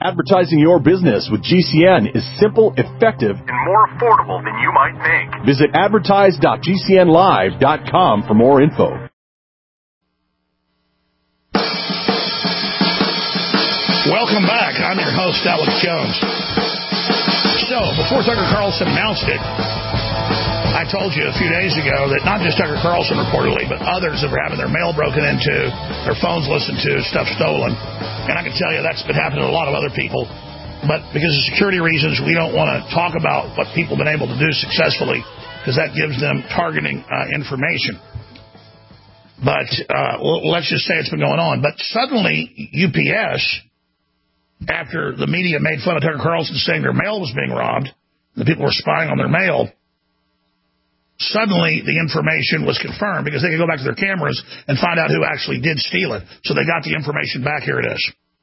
Advertising your business with GCN is simple, effective, and more affordable than you might think. Visit advertise.gcnlive.com for more info. Welcome back. I'm your host, Alex Jones. So, before Tucker Carlson announced it, I told you a few days ago that not just Tucker Carlson reportedly, but others are having their mail broken into, their phones listened to, stuff stolen. And I can tell you that's been happening to a lot of other people. But because of security reasons, we don't want to talk about what people have been able to do successfully because that gives them targeting information. But let's just say it's been going on. But suddenly, UPS, after the media made fun of Tucker Carlson saying their mail was being robbed, the people were spying on their mail, suddenly the information was confirmed because they could go back to their cameras and find out who actually did steal it. So they got the information back. Here it is.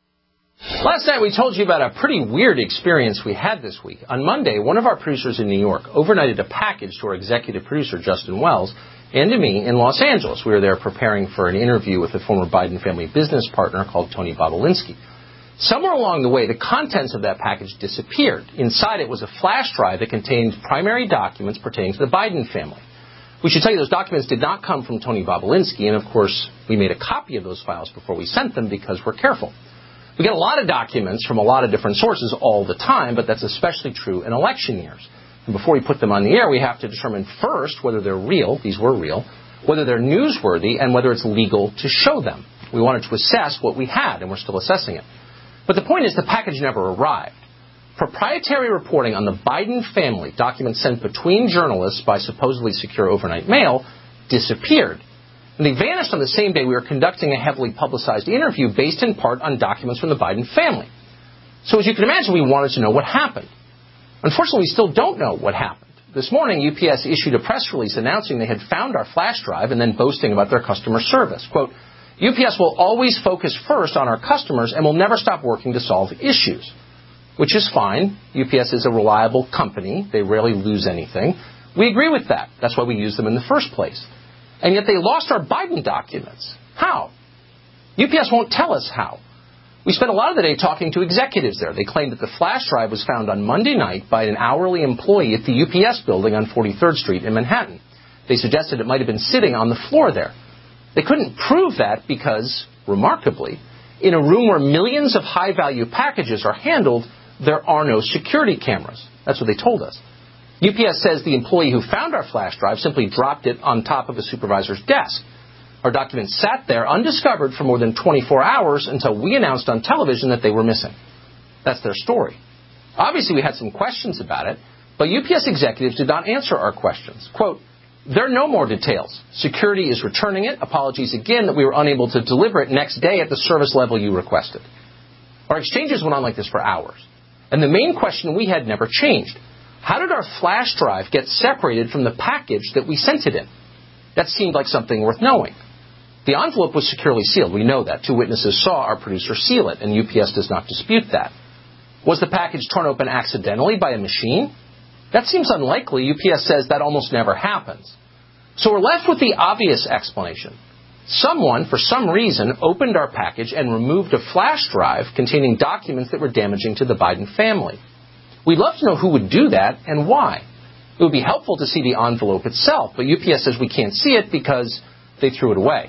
Last night we told you about a pretty weird experience we had this week. On Monday, one of our producers in New York overnighted a package to our executive producer, Justin Wells, and to me in Los Angeles. We were there preparing for an interview with a former Biden family business partner called Tony Bobulinski. Somewhere along the way, the contents of that package disappeared. Inside it was a flash drive that contained primary documents pertaining to the Biden family. We should tell you those documents did not come from Tony Bobulinski, and of course, we made a copy of those files before we sent them because we're careful. We get a lot of documents from a lot of different sources all the time, but that's especially true in election years. And before we put them on the air, we have to determine first whether they're real, these were real, whether they're newsworthy, and whether it's legal to show them. We wanted to assess what we had, and we're still assessing it. But the point is the package never arrived. Proprietary reporting on the Biden family, documents sent between journalists by supposedly secure overnight mail, disappeared. And they vanished on the same day we were conducting a heavily publicized interview based in part on documents from the Biden family. So as you can imagine, we wanted to know what happened. Unfortunately, we still don't know what happened. This morning, UPS issued a press release announcing they had found our flash drive and then boasting about their customer service. Quote, UPS will always focus first on our customers and will never stop working to solve issues. Which is fine. UPS is a reliable company. They rarely lose anything. We agree with that. That's why we use them in the first place. And yet they lost our Biden documents. How? UPS won't tell us how. We spent a lot of the day talking to executives there. They claimed that the flash drive was found on Monday night by an hourly employee at the UPS building on 43rd Street in Manhattan. They suggested it might have been sitting on the floor there. They couldn't prove that because, remarkably, in a room where millions of high-value packages are handled, there are no security cameras. That's what they told us. UPS says the employee who found our flash drive simply dropped it on top of a supervisor's desk. Our documents sat there undiscovered for more than 24 hours until we announced on television that they were missing. That's their story. Obviously, we had some questions about it, but UPS executives did not answer our questions. Quote, there are no more details. Security is returning it. Apologies again that we were unable to deliver it next day at the service level you requested. Our exchanges went on like this for hours. And the main question we had never changed. How did our flash drive get separated from the package that we sent it in? That seemed like something worth knowing. The envelope was securely sealed. We know that. 2 witnesses saw our producer seal it, and UPS does not dispute that. Was the package torn open accidentally by a machine? That seems unlikely. UPS says that almost never happens. So we're left with the obvious explanation. Someone, for some reason, opened our package and removed a flash drive containing documents that were damaging to the Biden family. We'd love to know who would do that and why. It would be helpful to see the envelope itself, but UPS says we can't see it because they threw it away.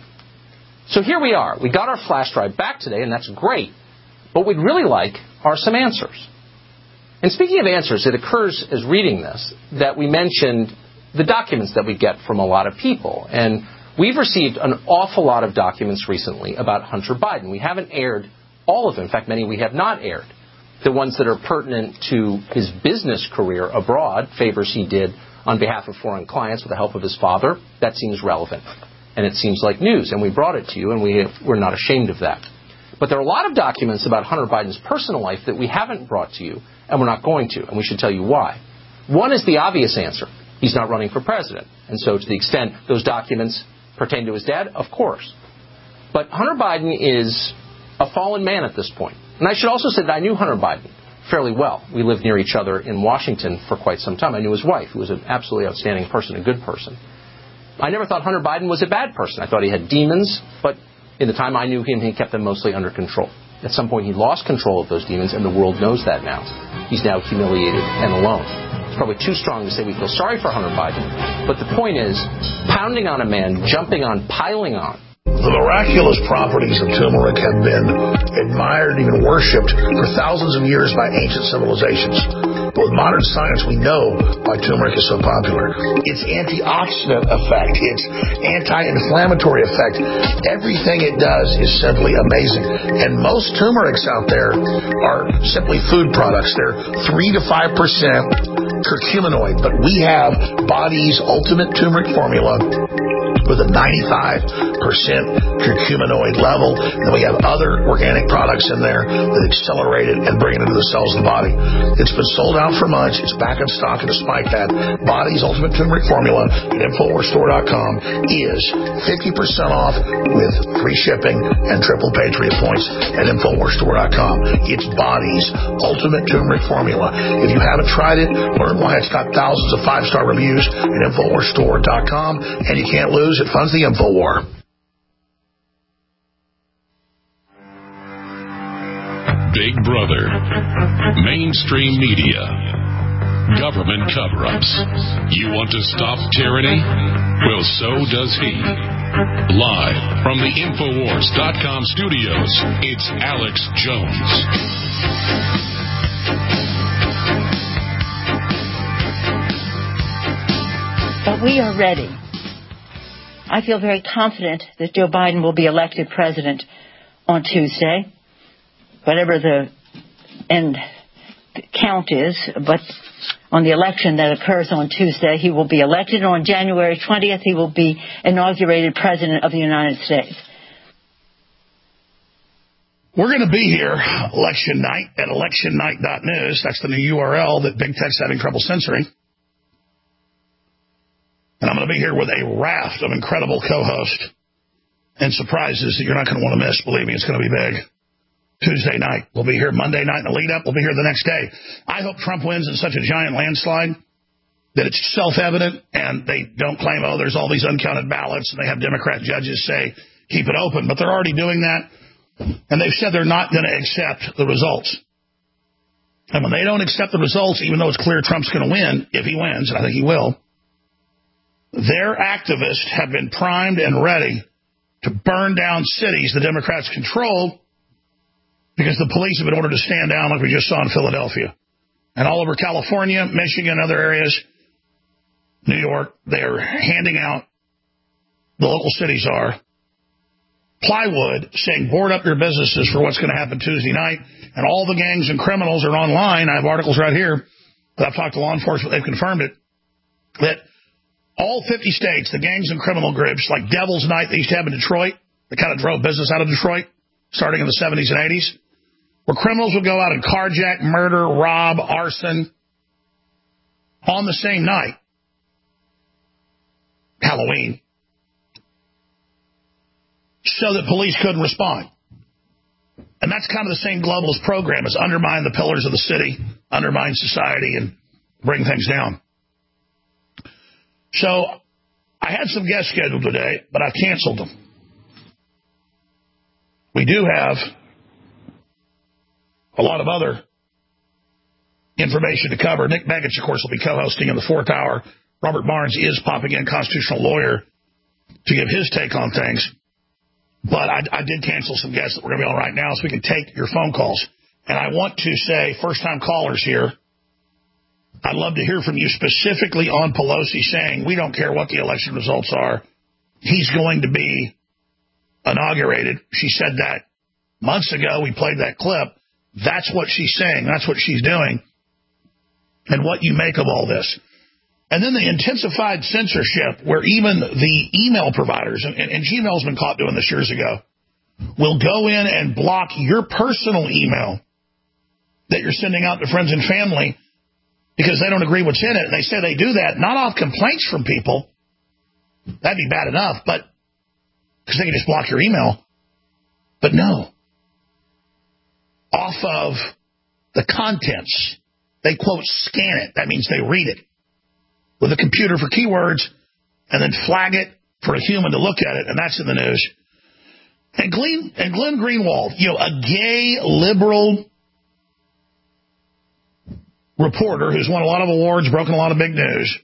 So here we are. We got our flash drive back today, and that's great. What we'd really like are some answers. And speaking of answers, it occurs as reading this that we mentioned the documents that we get from a lot of people. And we've received an awful lot of documents recently about Hunter Biden. We haven't aired all of them. In fact, many we have not aired. The ones that are pertinent to his business career abroad, favors he did on behalf of foreign clients with the help of his father, that seems relevant. And it seems like news, and we brought it to you, and we're not ashamed of that. But there are a lot of documents about Hunter Biden's personal life that we haven't brought to you, and we're not going to, and we should tell you why. One is the obvious answer. He's not running for president. And so to the extent those documents pertain to his dad, of course. But Hunter Biden is a fallen man at this point. And I should also say that I knew Hunter Biden fairly well. We lived near each other in Washington for quite some time. I knew his wife, who was an absolutely outstanding person, a good person. I never thought Hunter Biden was a bad person. I thought he had demons, but in the time I knew him, he kept them mostly under control. At some point, he lost control of those demons, and the world knows that now. He's now humiliated and alone. It's probably too strong to say we feel sorry for Hunter Biden, but the point is, pounding on a man, jumping on, piling on. The miraculous properties of turmeric have been admired, even worshipped, for thousands of years by ancient civilizations. But with modern science, we know why turmeric is so popular. Its antioxidant effect, its anti-inflammatory effect, everything it does is simply amazing. And most turmerics out there are simply food products. They're 3 to 5% curcuminoid, but we have Body's ultimate turmeric formula with a 95% curcuminoid level. And then we have other organic products in there that accelerate it and bring it into the cells of the body. It's been sold out for months. It's back in stock, and despite that, Body's ultimate turmeric formula at InfoWarsStore.com is 50% off with free shipping and triple Patriot points at InfoWarsStore.com. It's Body's ultimate turmeric formula. If you haven't tried it, learn why it's got thousands of 5-star reviews at InfoWarsStore.com, and you can't lose. It funds the InfoWar. Big Brother, mainstream media, government cover-ups. You want to stop tyranny? Well, so does he. Live from the Infowars.com studios, it's Alex Jones. But we are ready. I feel very confident that Joe Biden will be elected president on Tuesday, whatever the end count is. But on the election that occurs on Tuesday, he will be elected. On January 20th, he will be inaugurated president of the United States. We're going to be here election night at electionnight.news. That's the new URL that Big Tech's having trouble censoring. And I'm going to be here with a raft of incredible co-hosts and surprises that you're not going to want to miss. Believe me, it's going to be big. Tuesday night. We'll be here Monday night in the lead up. We'll be here the next day. I hope Trump wins in such a giant landslide that it's self-evident and they don't claim, oh, there's all these uncounted ballots, and they have Democrat judges say, keep it open. But they're already doing that, and they've said they're not going to accept the results. And when they don't accept the results, even though it's clear Trump's going to win, if he wins, and I think he will, their activists have been primed and ready to burn down cities the Democrats control because the police have been ordered to stand down like we just saw in Philadelphia. And all over California, Michigan, other areas, New York, they're handing out, the local cities are, plywood saying board up your businesses for what's going to happen Tuesday night. And all the gangs and criminals are online. I have articles right here that I've talked to law enforcement. They've confirmed it, that all 50 states, the gangs and criminal groups, like Devil's Night they used to have in Detroit, that kind of drove business out of Detroit, starting in the 70s and 80s, where criminals would go out and carjack, murder, rob, arson, on the same night, Halloween, so that police couldn't respond. And that's kind of the same globalist program, is undermine the pillars of the city, undermine society, and bring things down. So I had some guests scheduled today, but I've canceled them. We do have a lot of other information to cover. Nick Begich, of course, will be co-hosting in the 4th hour. Robert Barnes is popping in, constitutional lawyer, to give his take on things. But I did cancel some guests that we're going to be on right now so we can take your phone calls. And I want to say, first-time callers here, I'd love to hear from you specifically on Pelosi saying, we don't care what the election results are. He's going to be inaugurated. She said that months ago. We played that clip. That's what she's saying. That's what she's doing. And what you make of all this. And then the intensified censorship, where even the email providers, and Gmail's been caught doing this years ago, will go in and block your personal email that you're sending out to friends and family because they don't agree what's in it. And they say they do that not off complaints from people. That'd be bad enough, but because they can just block your email. But no. Off of the contents. They, quote, scan it. That means they read it with a computer for keywords and then flag it for a human to look at it, and that's in the news. And Glenn Greenwald, a gay liberal reporter who's won a lot of awards, broken a lot of big news.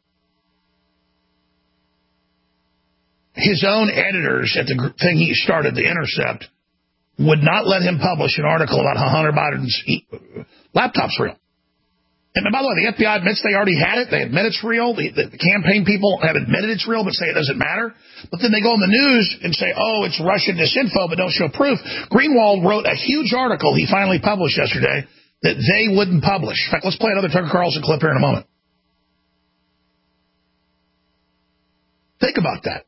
His own editors at the thing he started, The Intercept, would not let him publish an article about how Hunter Biden's laptop's real. And by the way, the FBI admits they already had it. They admit it's real. The campaign people have admitted it's real, but say it doesn't matter. But then they go on the news and say, oh, it's Russian disinfo, but don't show proof. Greenwald wrote a huge article he finally published yesterday that they wouldn't publish. In fact, let's play another Tucker Carlson clip here in a moment. Think about that.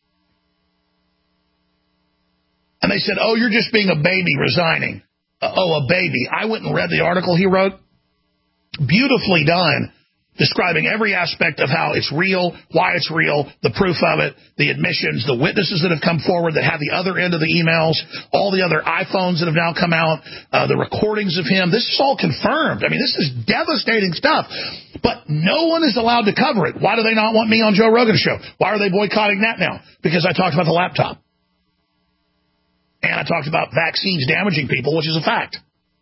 And they said, oh, you're just being a baby resigning. A baby. I went and read the article he wrote. Beautifully done, describing every aspect of how it's real, why it's real, the proof of it, the admissions, the witnesses that have come forward that have the other end of the emails, all the other iPhones that have now come out, the recordings of him. This is all confirmed. I mean, this is devastating stuff. But no one is allowed to cover it. Why do they not want me on Joe Rogan's show? Why are they boycotting that now? Because I talked about the laptop. And I talked about vaccines damaging people, which is a fact.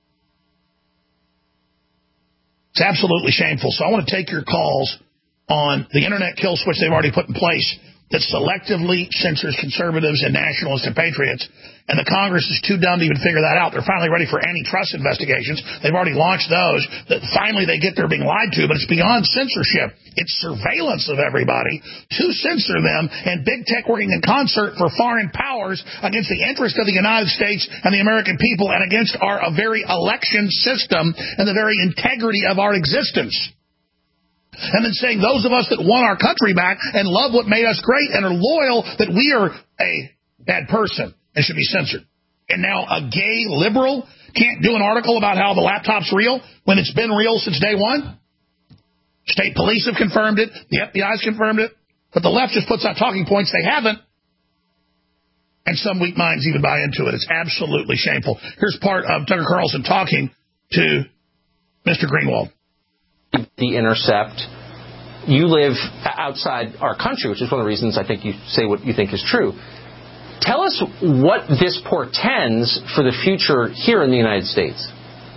It's absolutely shameful. So I want to take your calls on the internet kill switch they've already put in place that selectively censors conservatives and nationalists and patriots. And the Congress is too dumb to even figure that out. They're finally ready for antitrust investigations. They've already launched those. That finally they get they're being lied to, but it's beyond censorship. It's surveillance of everybody to censor them, and big tech working in concert for foreign powers against the interest of the United States and the American people and against our very election system and the very integrity of our existence. And then saying those of us that want our country back and love what made us great and are loyal, that we are a bad person and should be censored. And now a gay liberal can't do an article about how the laptop's real when it's been real since day one? State police have confirmed it. The FBI's confirmed it. But the left just puts out talking points they haven't. And some weak minds even buy into it. It's absolutely shameful. Here's part of Tucker Carlson talking to Mr. Greenwald. The Intercept. You live outside our country, which is one of the reasons I think you say what you think is true. Tell us what this portends for the future here in the United States.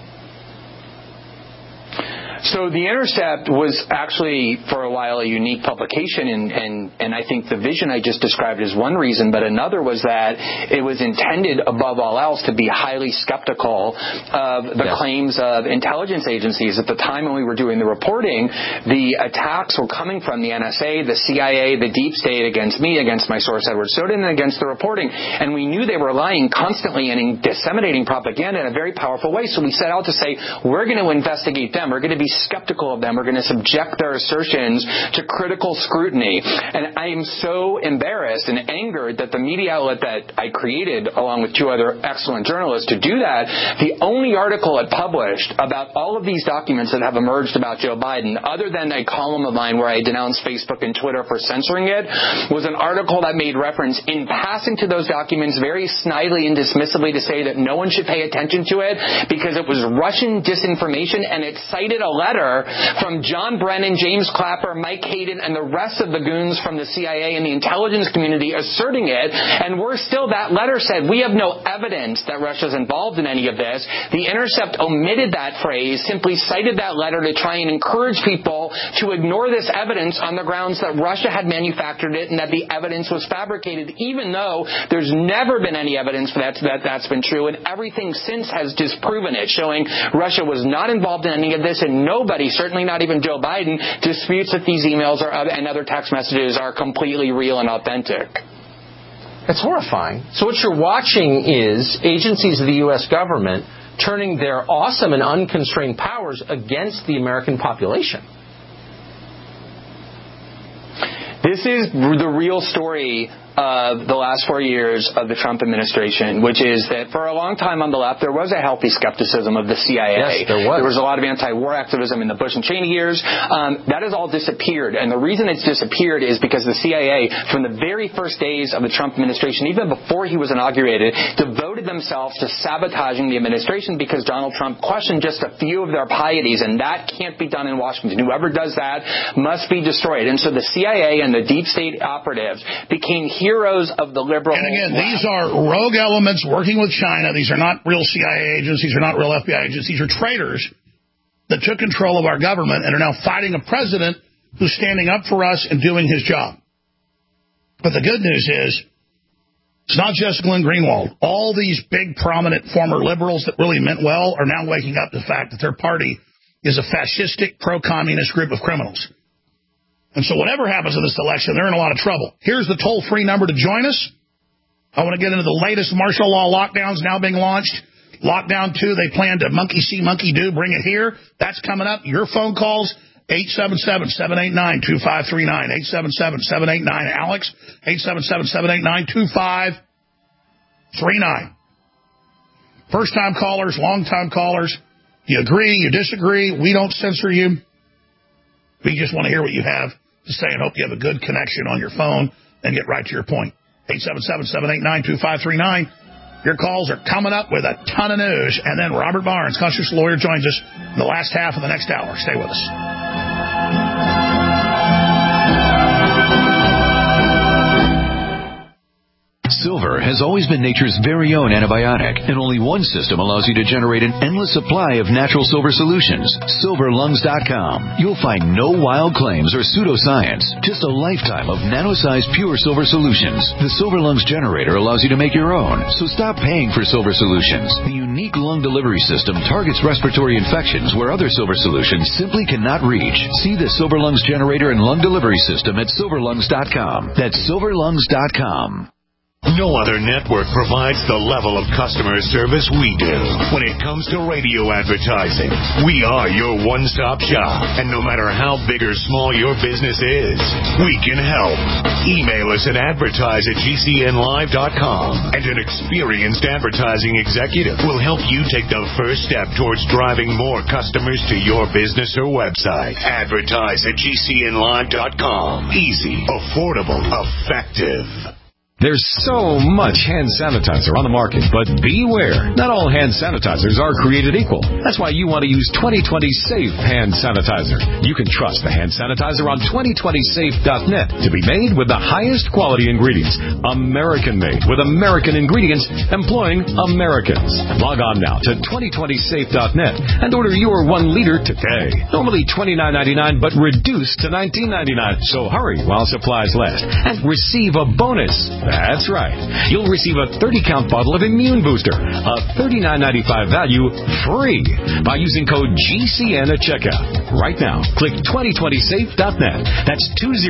So The Intercept was actually, for a while, a unique publication, and I think the vision I just described is one reason, but another was that it was intended, above all else, to be highly skeptical of the claims of intelligence agencies. At the time when we were doing the reporting, the attacks were coming from the NSA, the CIA, the deep state against me, against my source, Edward Snowden, and against the reporting. And we knew they were lying constantly and disseminating propaganda in a very powerful way. So we set out to say, we're going to investigate them. We're going to be skeptical of them. We're going to subject their assertions to critical scrutiny. And I am so embarrassed and angered that the media outlet that I created, along with two other excellent journalists, to do that, the only article it published about all of these documents that have emerged about Joe Biden, other than a column of mine where I denounced Facebook and Twitter for censoring it, was an article that made reference in passing to those documents very snidely and dismissively to say that no one should pay attention to it because it was Russian disinformation, and it cited a letter from John Brennan, James Clapper, Mike Hayden, and the rest of the goons from the CIA and the intelligence community asserting it. And worse still, that letter said, we have no evidence that Russia's involved in any of this. The Intercept omitted that phrase, simply cited that letter to try and encourage people to ignore this evidence on the grounds that Russia had manufactured it and that the evidence was fabricated, even though there's never been any evidence for that's been true. And everything since has disproven it, showing Russia was not involved in any of this, and nobody, certainly not even Joe Biden, disputes that these emails and other text messages are completely real and authentic. It's horrifying. So what you're watching is agencies of the U.S. government turning their awesome and unconstrained powers against the American population. This is the real story of the last 4 years of the Trump administration, which is that for a long time on the left, there was a healthy skepticism of the CIA. Yes, there was. There was a lot of anti-war activism in the Bush and Cheney years. That has all disappeared. And the reason it's disappeared is because the CIA, from the very first days of the Trump administration, even before he was inaugurated, devoted themselves to sabotaging the administration because Donald Trump questioned just a few of their pieties, and that can't be done in Washington. Whoever does that must be destroyed. And so the CIA and the deep state operatives became heroes of the liberal. And again, these are rogue elements working with China. These are not real CIA agents. These are not real FBI agents. These are traitors that took control of our government and are now fighting a president who's standing up for us and doing his job. But the good news is, it's not just Glenn Greenwald. All these big, prominent former liberals that really meant well are now waking up to the fact that their party is a fascistic, pro-communist group of criminals. And so whatever happens in this election, they're in a lot of trouble. Here's the toll-free number to join us. I want to get into the latest martial law lockdowns now being launched. Lockdown 2, they plan to monkey see, monkey do, bring it here. That's coming up. Your phone calls, 877-789-2539, 877-789-ALEX, 877-789-2539. First-time callers, long-time callers, you agree, you disagree, we don't censor you. We just want to hear what you have to say and hope you have a good connection on your phone and get right to your point. 877-789-2539. Your calls are coming up with a ton of news. And then Robert Barnes, constitutional lawyer, joins us in the last half of the next hour. Stay with us. Silver has always been nature's very own antibiotic, and only one system allows you to generate an endless supply of natural silver solutions. SilverLungs.com. You'll find no wild claims or pseudoscience, just a lifetime of nano-sized pure silver solutions. The Silver Lungs generator allows you to make your own, so stop paying for silver solutions. The unique lung delivery system targets respiratory infections where other silver solutions simply cannot reach. See the Silver Lungs generator and lung delivery system at SilverLungs.com. That's SilverLungs.com. No other network provides the level of customer service we do. When it comes to radio advertising, we are your one-stop shop. And no matter how big or small your business is, we can help. Email us at advertise@gcnlive.com, and an experienced advertising executive will help you take the first step towards driving more customers to your business or website. Advertise@gcnlive.com. Easy, affordable, effective. There's so much hand sanitizer on the market, but beware. Not all hand sanitizers are created equal. That's why you want to use 2020 Safe Hand Sanitizer. You can trust the hand sanitizer on 2020safe.net to be made with the highest quality ingredients. American-made with American ingredients employing Americans. Log on now to 2020safe.net and order your 1 liter today. Normally $29.99, but reduced to $19.99. So hurry while supplies last and receive a bonus. That's right. You'll receive a 30-count bottle of Immune Booster, a $39.95 value, free by using code GCN at checkout. Right now, click 2020safe.net. That's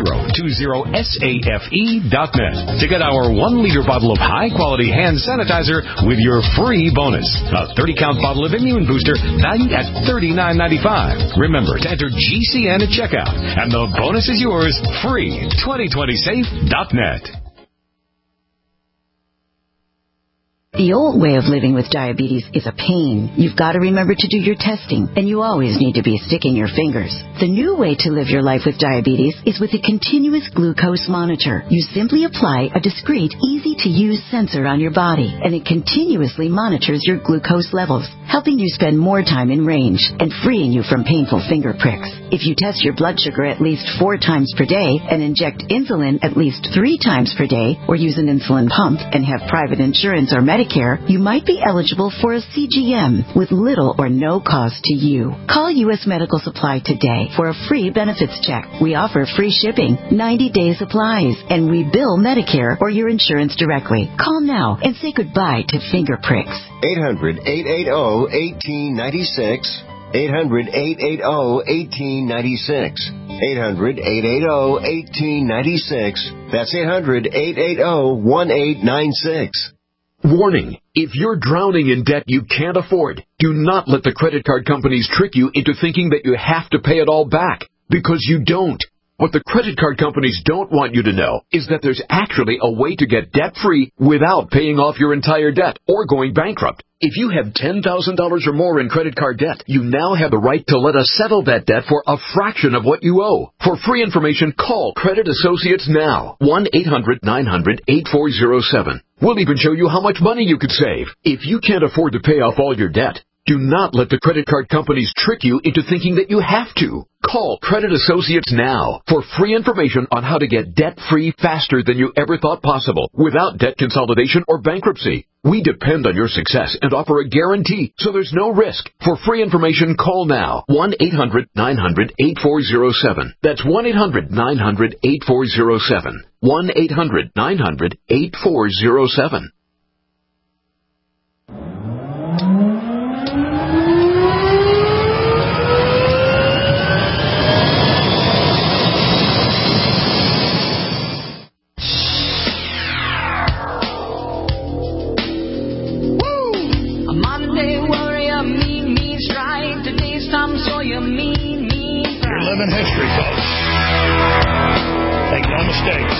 2020safe.net to get our 1-liter bottle of high-quality hand sanitizer with your free bonus. A 30-count bottle of Immune Booster valued at $39.95. Remember to enter GCN at checkout, and the bonus is yours free. 2020safe.net. The old way of living with diabetes is a pain. You've got to remember to do your testing, and you always need to be sticking your fingers. The new way to live your life with diabetes is with a continuous glucose monitor. You simply apply a discreet, easy-to-use sensor on your body, and it continuously monitors your glucose levels, helping you spend more time in range and freeing you from painful finger pricks. If you test your blood sugar at least 4 times per day and inject insulin at least 3 times per day, or use an insulin pump and have private insurance or Medicare, you might be eligible for a CGM with little or no cost to you. Call U.S. Medical Supply today for a free benefits check. We offer free shipping, 90-day supplies, and we bill Medicare or your insurance directly. Call now and say goodbye to finger pricks. 800-880-1896. 800-880-1896. 800-880-1896. That's 800-880-1896. Warning, if you're drowning in debt you can't afford, do not let the credit card companies trick you into thinking that you have to pay it all back, because you don't. What the credit card companies don't want you to know is that there's actually a way to get debt-free without paying off your entire debt or going bankrupt. If you have $10,000 or more in credit card debt, you now have the right to let us settle that debt for a fraction of what you owe. For free information, call Credit Associates now. 1-800-900-8407. We'll even show you how much money you could save. If you can't afford to pay off all your debt, Do not let the credit card companies trick you into thinking that you have to. Call Credit Associates now for free information on how to get debt-free faster than you ever thought possible without debt consolidation or bankruptcy. We depend on your success and offer a guarantee, so there's no risk. For free information, call now. 1-800-900-8407. That's 1-800-900-8407. 1-800-900-8407. In history, folks. Make no mistakes.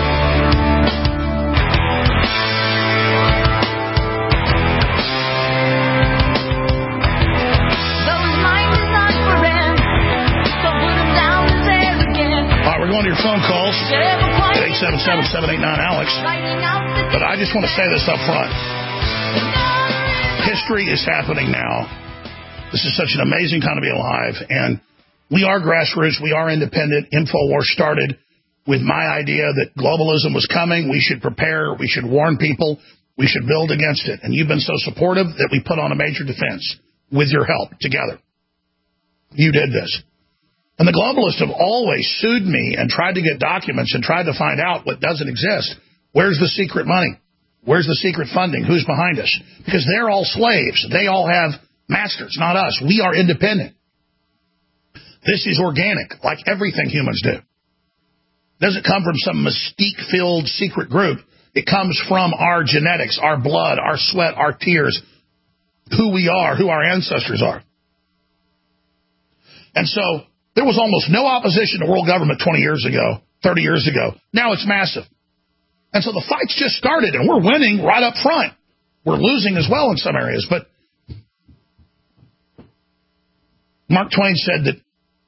All right, we're going to your phone calls at 877-789-ALEX. But I just want to say this up front. History is happening now. This is such an amazing time to be alive, and we are grassroots. We are independent. InfoWars started with my idea that globalism was coming. We should prepare. We should warn people. We should build against it. And you've been so supportive that we put on a major defense with your help together. You did this. And the globalists have always sued me and tried to get documents and tried to find out what doesn't exist. Where's the secret money? Where's the secret funding? Who's behind us? Because they're all slaves. They all have masters, not us. We are independent. This is organic, like everything humans do. It doesn't come from some mystique-filled secret group. It comes from our genetics, our blood, our sweat, our tears, who we are, who our ancestors are. And so there was almost no opposition to world government 20 years ago, 30 years ago. Now it's massive. And so the fight's just started, and we're winning right up front. We're losing as well in some areas. But Mark Twain said that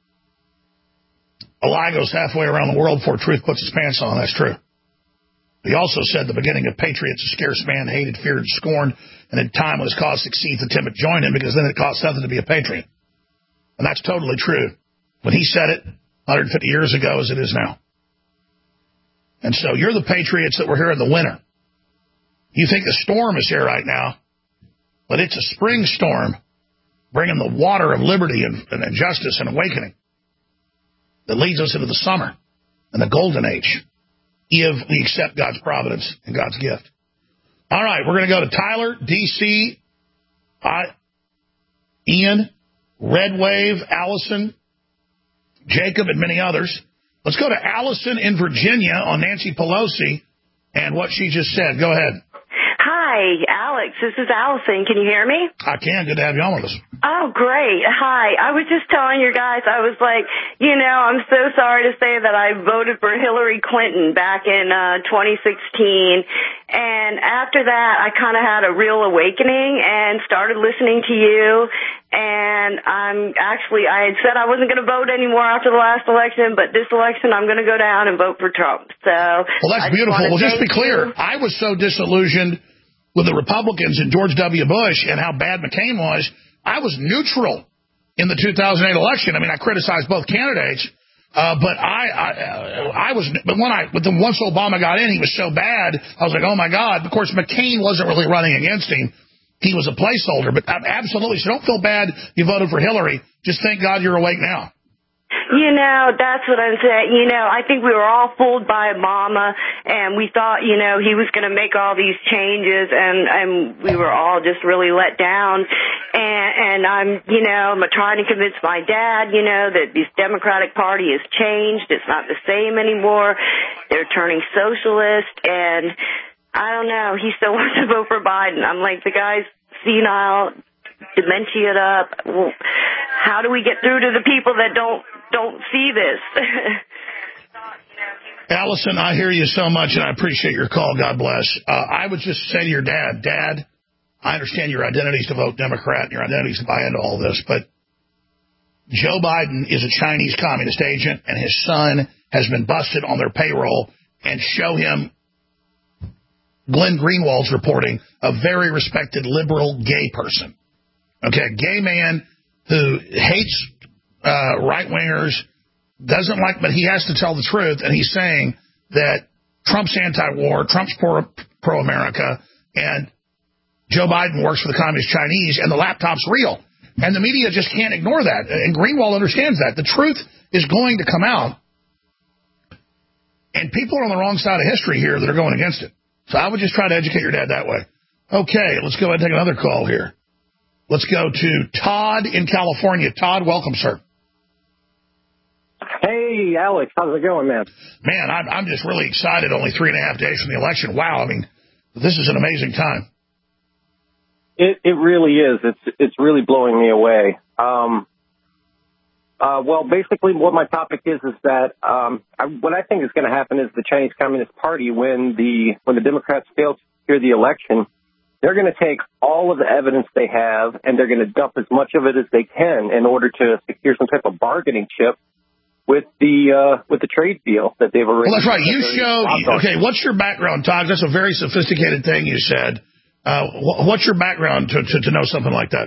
a lie goes halfway around the world before truth puts its pants on. That's true. He also said the beginning of patriots, a scarce man, hated, feared, scorned, and in time was cause succeeds the timid join him, because then it costs nothing to be a patriot. And that's totally true. When he said it 150 years ago as it is now. And so you're the patriots that were here in the winter. You think the storm is here right now, but it's a spring storm bringing the water of liberty and justice and awakening that leads us into the summer and the golden age, if we accept God's providence and God's gift. All right, we're going to go to Tyler, D.C., Ian, Red Wave, Allison, Jacob, and many others. Let's go to Allison in Virginia on Nancy Pelosi and what she just said. Go ahead. Hi, Alex. This is Allison. Can you hear me? I can. Good to have you on with us. Oh, great. Hi. I was just telling you guys, I was like, I'm so sorry to say that I voted for Hillary Clinton back in 2016. And after that, I kind of had a real awakening and started listening to you. And I had said I wasn't going to vote anymore after the last election, but this election I'm going to go down and vote for Trump. So, well, that's beautiful. Well, just be clear. I was so disillusioned with the Republicans and George W. Bush and how bad McCain was. I was neutral in the 2008 election. I mean, I criticized both candidates, but once Obama got in, he was so bad. I was like, oh my God. Of course, McCain wasn't really running against him. He was a placeholder, but absolutely. So don't feel bad you voted for Hillary. Just thank God you're awake now. That's what I'm saying. I think we were all fooled by Obama, and we thought, he was going to make all these changes, and we were all just really let down. And I'm trying to convince my dad, that this Democratic Party has changed. It's not the same anymore. They're turning socialist, and I don't know. He still wants to vote for Biden. I'm like, the guy's senile, dementia up. Well, how do we get through to the people that don't see this? Allison, I hear you so much, and I appreciate your call. God bless. I would just say to your Dad, I understand your identity is to vote Democrat and your identity is to buy into all this, but Joe Biden is a Chinese communist agent, and his son has been busted on their payroll, and show him Glenn Greenwald's reporting, a very respected liberal gay person. Okay, a gay man who hates right-wingers, doesn't like, but he has to tell the truth, and he's saying that Trump's anti-war, Trump's pro-America, and Joe Biden works for the Communist Chinese, and the laptop's real. And the media just can't ignore that. And Greenwald understands that. The truth is going to come out. And people are on the wrong side of history here that are going against it. So I would just try to educate your dad that way. Okay, let's go ahead and take another call here. Let's go to Todd in California. Todd, welcome, sir. Hey, Alex, how's it going, man? Man, I'm just really excited. Only 3.5 days from the election. Wow, I mean, this is an amazing time. It really is. It's really blowing me away. Well, basically, what my topic is that what I think is going to happen is the Chinese Communist Party, when the Democrats fail to secure the election, they're going to take all of the evidence they have and they're going to dump as much of it as they can in order to secure some type of bargaining chip with the trade deal that they've already. Well, that's right. You showed. Okay, what's your background, Todd? That's a very sophisticated thing you said. What's your background to know something like that?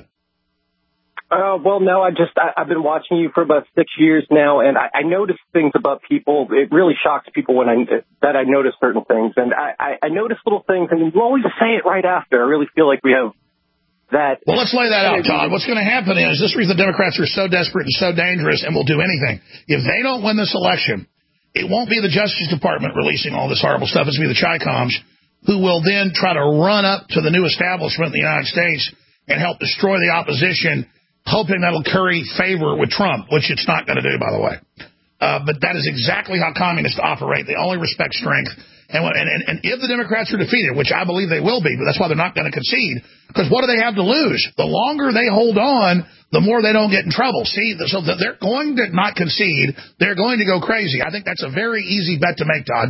Well, no, I've been watching you for about 6 years now, and I notice things about people. It really shocks people when I notice certain things, and I notice little things, and you always say it right after. I really feel like we have that. Well, let's lay that out, Todd. What's going to happen is this reason the Democrats are so desperate and so dangerous and will do anything. If they don't win this election, it won't be the Justice Department releasing all this horrible stuff. It's going to be the Chi-Coms, who will then try to run up to the new establishment in the United States and help destroy the opposition, hoping that'll curry favor with Trump, which it's not going to do, by the way. But that is exactly how communists operate. They only respect strength. And if the Democrats are defeated, which I believe they will be, but that's why they're not going to concede, because what do they have to lose? The longer they hold on, the more they don't get in trouble. See, so they're going to not concede. They're going to go crazy. I think that's a very easy bet to make, Todd.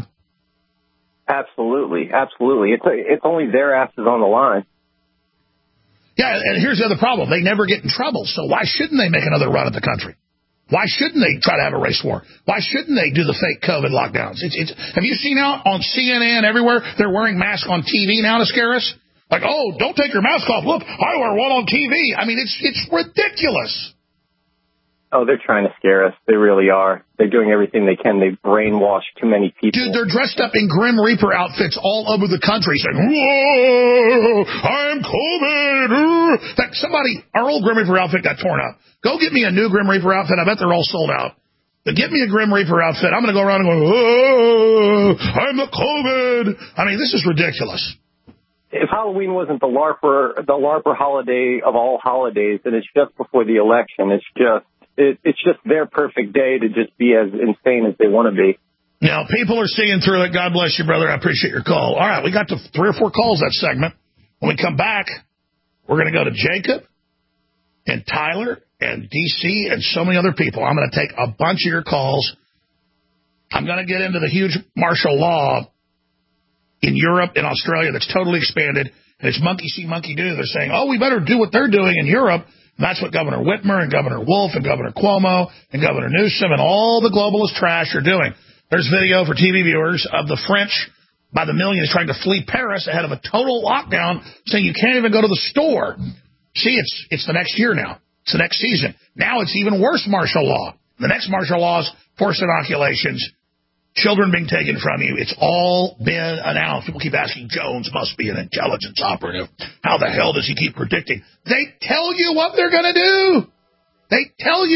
Absolutely, absolutely. It's only their asses on the line. Yeah, and here's the other problem. They never get in trouble, so why shouldn't they make another run at the country? Why shouldn't they try to have a race war? Why shouldn't they do the fake COVID lockdowns? Have you seen out on CNN everywhere, they're wearing masks on TV now to scare us? Like, oh, don't take your mask off. Look, I wear one on TV. I mean, it's ridiculous. Oh, they're trying to scare us. They really are. They're doing everything they can. They've brainwashed too many people. Dude, they're dressed up in Grim Reaper outfits all over the country saying, whoa, I'm COVID. That our old Grim Reaper outfit got torn up. Go get me a new Grim Reaper outfit. I bet they're all sold out. But get me a Grim Reaper outfit. I'm going to go around and go, oh, I'm the COVID. I mean, this is ridiculous. If Halloween wasn't the LARPer holiday of all holidays, and it's just before the election, it's just their perfect day to just be as insane as they want to be. Now, people are seeing through it. God bless you, brother. I appreciate your call. All right, we got to 3 or 4 calls that segment. When we come back, we're going to go to Jacob and Tyler and D.C. and so many other people. I'm going to take a bunch of your calls. I'm going to get into the huge martial law in Europe and Australia that's totally expanded, and it's monkey see, monkey do. They're saying, oh, we better do what they're doing in Europe. And that's what Governor Whitmer and Governor Wolf and Governor Cuomo and Governor Newsom and all the globalist trash are doing. There's video for TV viewers of the French by the millions trying to flee Paris ahead of a total lockdown, saying you can't even go to the store. See, it's the next year now. It's the next season. Now it's even worse martial law. The next martial law is forced inoculations, children being taken from you. It's all been announced. People keep asking, Jones must be an intelligence operative. How the hell does he keep predicting? They tell you what they're going to do. They tell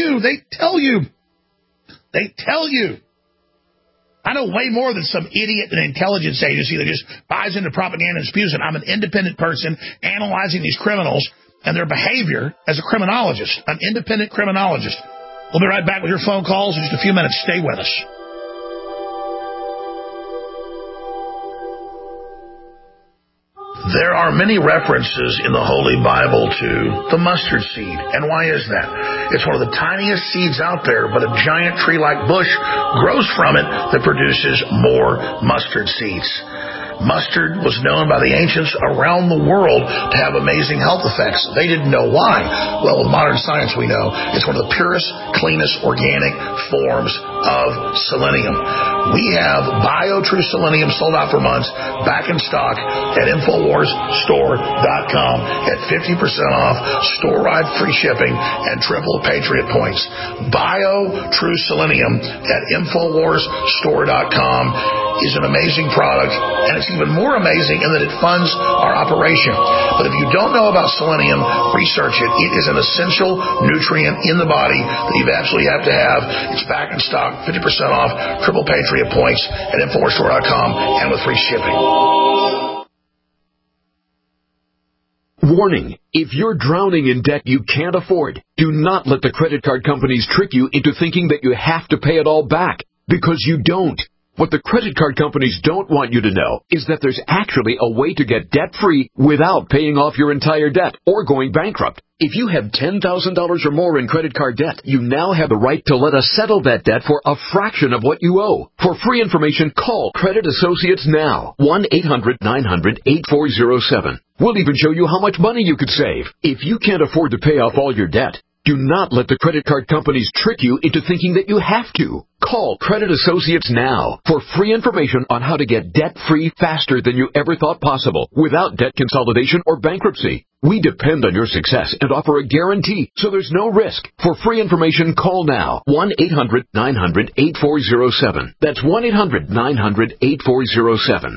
you. I know way more than some idiot in an intelligence agency that just buys into propaganda and spews it. I'm an independent person analyzing these criminals and their behavior as a criminologist, an independent criminologist. We'll be right back with your phone calls in just a few minutes. Stay with us. There are many references in the Holy Bible to the mustard seed. And why is that? It's one of the tiniest seeds out there, but a giant tree-like bush grows from it that produces more mustard seeds. Mustard was known by the ancients around the world to have amazing health effects. They didn't know why. Well, with modern science, we know it's one of the purest, cleanest organic forms of selenium. We have BioTrue Selenium sold out for months, back in stock at InfoWarsStore.com at 50% off, store-wide free shipping, and triple Patriot points. BioTrue Selenium at InfoWarsStore.com is an amazing product, and it's even more amazing in that it funds our operation. But if you don't know about selenium, research it. It is an essential nutrient in the body that you absolutely have to have. It's back in stock, 50% off, triple Patriot points at InfoWarsStore.com and with free shipping. Warning, if you're drowning in debt you can't afford, do not let the credit card companies trick you into thinking that you have to pay it all back, because you don't. What the credit card companies don't want you to know is that there's actually a way to get debt-free without paying off your entire debt or going bankrupt. If you have $10,000 or more in credit card debt, you now have the right to let us settle that debt for a fraction of what you owe. For free information, call Credit Associates now. 1-800-900-8407. We'll even show you how much money you could save. If you can't afford to pay off all your debt, do not let the credit card companies trick you into thinking that you have to. Call Credit Associates now for free information on how to get debt-free faster than you ever thought possible without debt consolidation or bankruptcy. We depend on your success and offer a guarantee, so there's no risk. For free information, call now. 1-800-900-8407. That's 1-800-900-8407.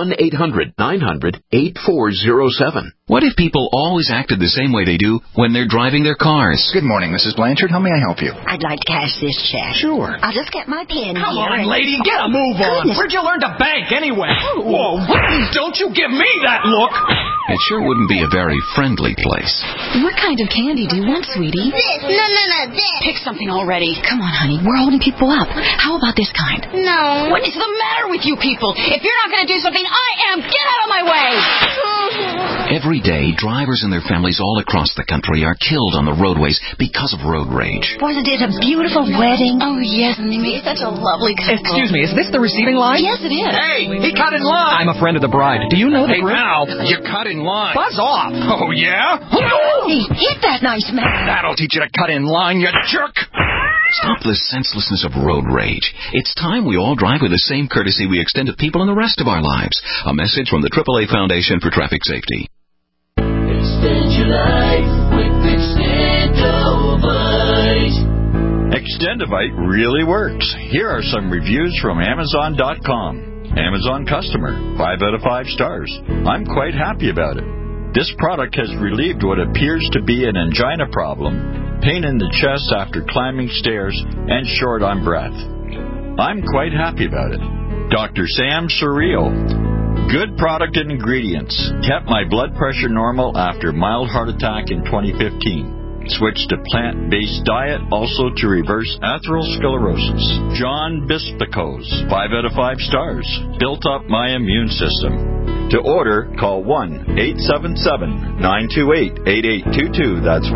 1-800-900-8407. What if people always acted the same way they do when they're driving their cars? Good morning, Mrs. Blanchard. How may I help you? I'd like to cash this check. Sure. I'll just get my pen Come here. on, lady, get a move on. Goodness. Where'd you learn to bank anyway? Whoa, don't you give me that look. It sure wouldn't be a very friendly place. What kind of candy do you want, sweetie? This. No, this. Pick something already. Come on, honey. We're holding people up. How about this kind? No. What is the matter with you people? If you're not going to do something, I am. Get out of my way. Every day, drivers and their families all across the country are killed on the roadways because of road rage. Wasn't it a beautiful wedding? Oh, yes, and they made such a lovely couple. Excuse me, is this the receiving line? Yes, it is. Hey, he cut in line. I'm a friend of the bride. Do you know the Hey, now, you cut in line. Buzz off. Oh, yeah? Hey, hit that nice man. That'll teach you to cut in line, you jerk. Stop the senselessness of road rage. It's time we all drive with the same courtesy we extend to people in the rest of our lives. A message from the AAA Foundation for Traffic Safety. Extend your life with Extendovite. Extendovite really works. Here are some reviews from Amazon.com. Amazon customer, 5 out of 5 stars. I'm quite happy about it. This product has relieved what appears to be an angina problem, pain in the chest after climbing stairs, and short on breath. I'm quite happy about it. Dr. Sam Surreal. Good product and ingredients. Kept my blood pressure normal after mild heart attack in 2015. Switched to plant-based diet, also to reverse atherosclerosis. John Bispicos, 5 out of 5 stars. Built up my immune system. To order, call 1-877-928-8822. That's